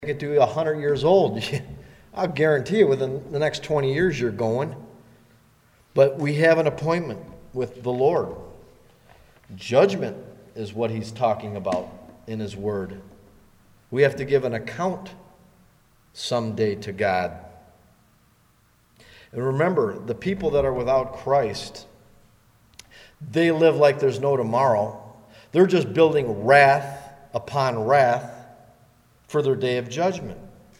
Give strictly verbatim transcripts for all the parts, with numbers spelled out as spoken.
it to one hundred years old. I'll guarantee you within the next twenty years you're going. But we have an appointment with the Lord. Judgment is what he's talking about in his word. We have to give an account someday to God. And remember, the people that are without Christ, they live like there's no tomorrow. They're just building wrath upon wrath for their day of judgment.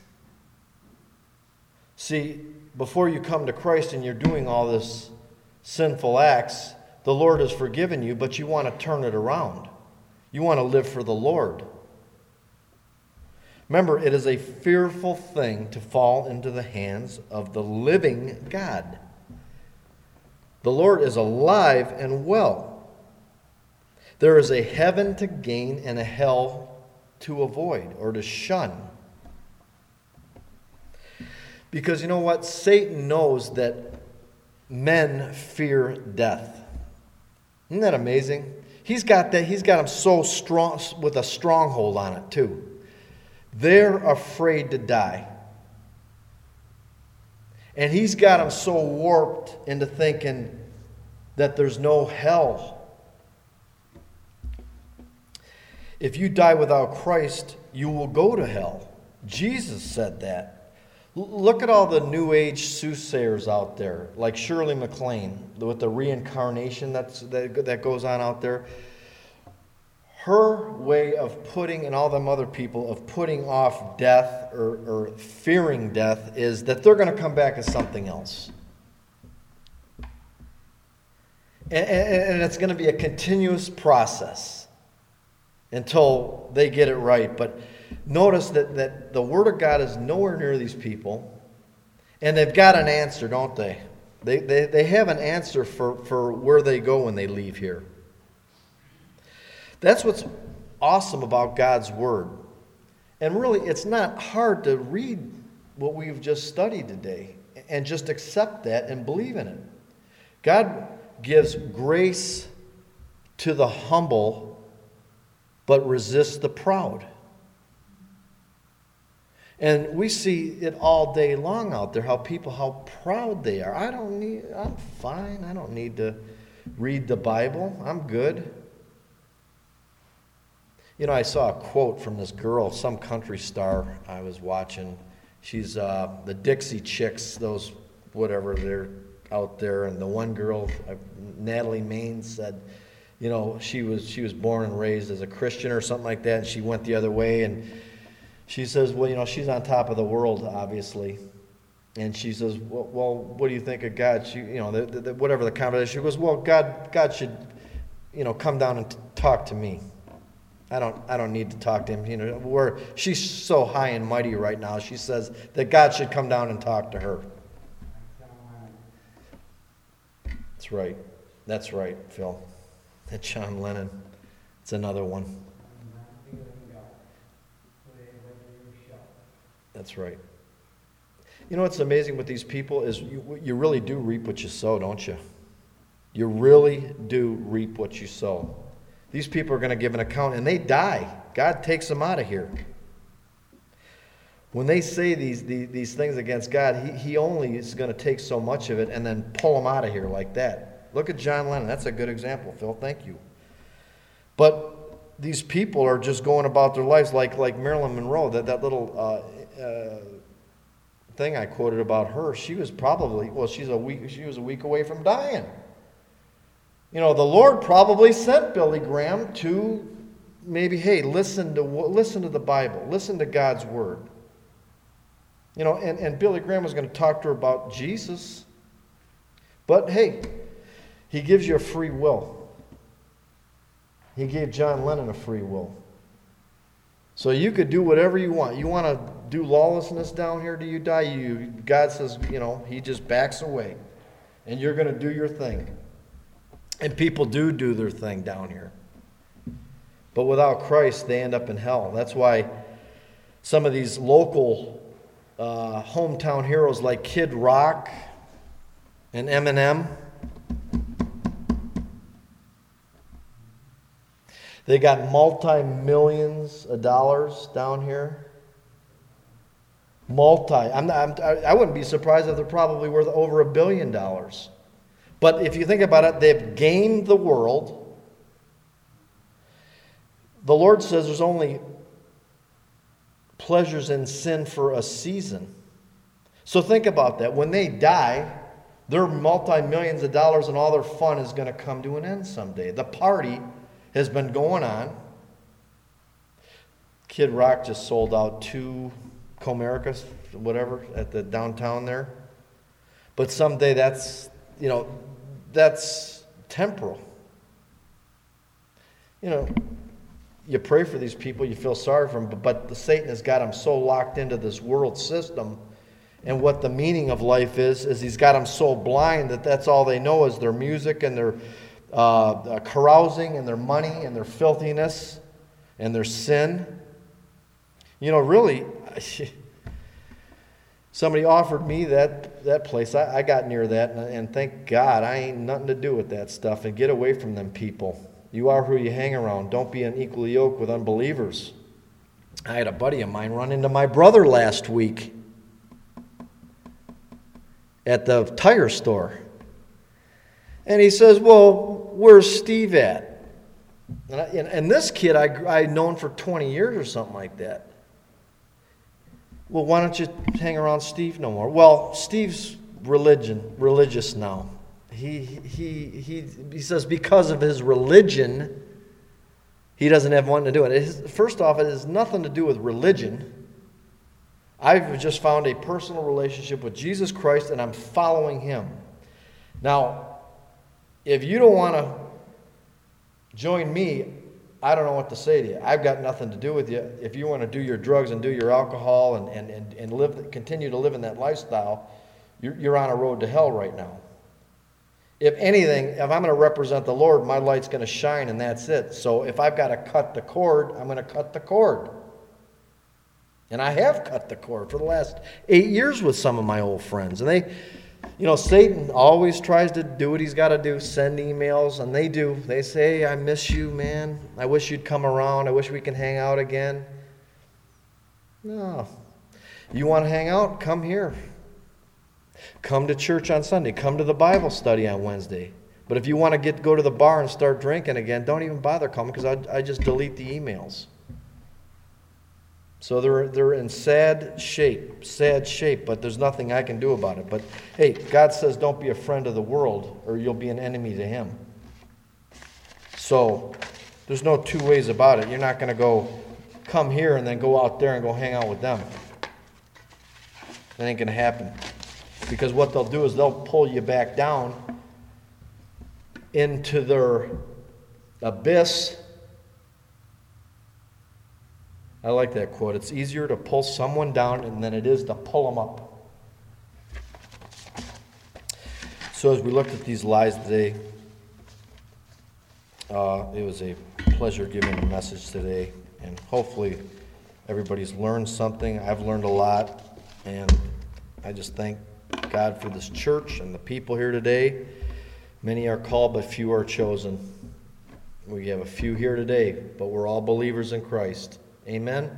See, before you come to Christ and you're doing all this sinful acts, the Lord has forgiven you, but you want to turn it around. You want to live for the Lord. Remember, it is a fearful thing to fall into the hands of the living God. The Lord is alive and well. There is a heaven to gain and a hell to avoid or to shun. Because you know what? Satan knows that men fear death. Isn't that amazing? He's got that. He's got them so strong, with a stronghold on it too. They're afraid to die. And he's got them so warped into thinking that there's no hell. If you die without Christ, you will go to hell. Jesus said that. L- look at all the New Age soothsayers out there, like Shirley MacLaine, with the reincarnation that's, that, that goes on out there. Her way of putting, and all them other people, of putting off death or, or fearing death is that they're going to come back as something else. And, and, and it's going to be a continuous process until they get it right. But notice that, that the Word of God is nowhere near these people. And they've got an answer, don't they? They, they, they have an answer for, for where they go when they leave here. That's what's awesome about God's Word. And really, it's not hard to read what we've just studied today and just accept that and believe in it. God gives grace to the humble, but resists the proud. And we see it all day long out there, how people, how proud they are. I don't need, I'm fine. I don't need to read the Bible. I'm good. You know, I saw a quote from this girl, some country star I was watching. She's uh, the Dixie Chicks, those whatever, they're out there. And the one girl, uh, Natalie Maines, said, you know, she was she was born and raised as a Christian or something like that, and she went the other way. And she says, well, you know, she's on top of the world, obviously. And she says, well, well what do you think of God? She, you know, the, the, whatever the conversation. She goes, well, God, God should, you know, come down and t- talk to me. I don't I don't need to talk to him. You know, we're, she's so high and mighty right now. She says that God should come down and talk to her. That's right. That's right, Phil. That John Lennon. It's another one. That's right. You know what's amazing with these people is you, you really do reap what you sow, don't you? You really do reap what you sow. These people are going to give an account, and they die. God takes them out of here. When they say these, these, these things against God, he, he only is going to take so much of it and then pull them out of here like that. Look at John Lennon. That's a good example, Phil. Thank you. But these people are just going about their lives like, like Marilyn Monroe, that, that little uh, uh, thing I quoted about her. She was probably, well, she's a week, she was a week away from dying. You know, the Lord probably sent Billy Graham to maybe, hey, listen to listen to the Bible. Listen to God's Word. You know, and, and Billy Graham was going to talk to her about Jesus. But, hey, he gives you a free will. He gave John Lennon a free will. So you could do whatever you want. You want to do lawlessness down here till you die? You, God says, you know, he just backs away. And you're going to do your thing. And people do do their thing down here. But without Christ, they end up in hell. That's why some of these local uh, hometown heroes like Kid Rock and Eminem, they got multi-millions of dollars down here. Multi. I'm not, I'm, I wouldn't be surprised if they're probably worth over a billion dollars. But if you think about it, they've gained the world. The Lord says there's only pleasures in sin for a season. So think about that. When they die, their multi-millions of dollars and all their fun is going to come to an end someday. The party has been going on. Kid Rock just sold out two Comerica's, whatever, at the downtown there. But someday that's, you know, that's temporal. You know, you pray for these people, you feel sorry for them, but, but the Satan has got them so locked into this world system, and what the meaning of life is, is he's got them so blind that that's all they know is their music and their uh, uh, carousing and their money and their filthiness and their sin. You know, really, somebody offered me that, that place. I, I got near that, and, and thank God I ain't nothing to do with that stuff, and get away from them people. You are who you hang around. Don't be unequally yoked with unbelievers. I had a buddy of mine run into my brother last week at the tire store. And he says, well, where's Steve at? And, I, and, and this kid I, I'd known for twenty years or something like that. Well, why don't you hang around Steve no more? Well, Steve's religion, religious now. He, he, he, he says because of his religion, he doesn't have one to do it. It is, first off, it has nothing to do with religion. I've just found a personal relationship with Jesus Christ, and I'm following him. Now, if you don't want to join me, I don't know what to say to you. I've got nothing to do with you. If you want to do your drugs and do your alcohol and, and, and, and live, continue to live in that lifestyle, you're, you're on a road to hell right now. If anything, if I'm going to represent the Lord, my light's going to shine, and that's it. So if I've got to cut the cord, I'm going to cut the cord. And I have cut the cord for the last eight years with some of my old friends. And they, you know, Satan always tries to do what he's got to do, send emails, and they do. They say, hey, I miss you, man. I wish you'd come around. I wish we could hang out again. No. You want to hang out? Come here. Come to church on Sunday. Come to the Bible study on Wednesday. But if you want to get go to the bar and start drinking again, don't even bother coming, because I, I just delete the emails. So they're they're in sad shape, sad shape, but there's nothing I can do about it. But hey, God says don't be a friend of the world or you'll be an enemy to him. So there's no two ways about it. You're not going to go come here and then go out there and go hang out with them. That ain't going to happen. Because what they'll do is they'll pull you back down into their abyss. I like that quote. It's easier to pull someone down than it is to pull them up. So as we looked at these lies today, uh, it was a pleasure giving a message today. And hopefully everybody's learned something. I've learned a lot. And I just thank God for this church and the people here today. Many are called, but few are chosen. We have a few here today, but we're all believers in Christ. Amen.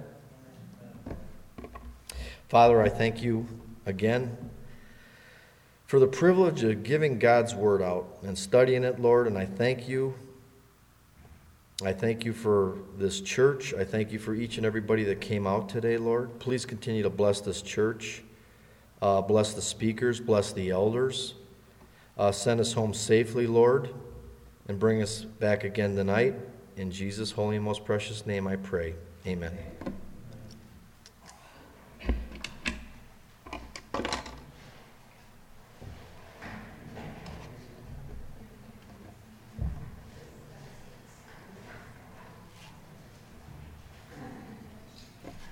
Father, I thank you again for the privilege of giving God's word out and studying it, Lord, and I thank you. I thank you for this church. I thank you for each and everybody that came out today, Lord. Please continue to bless this church. Uh, bless the speakers. Bless the elders. Uh, send us home safely, Lord, and bring us back again tonight. In Jesus' holy and most precious name I pray. Amen.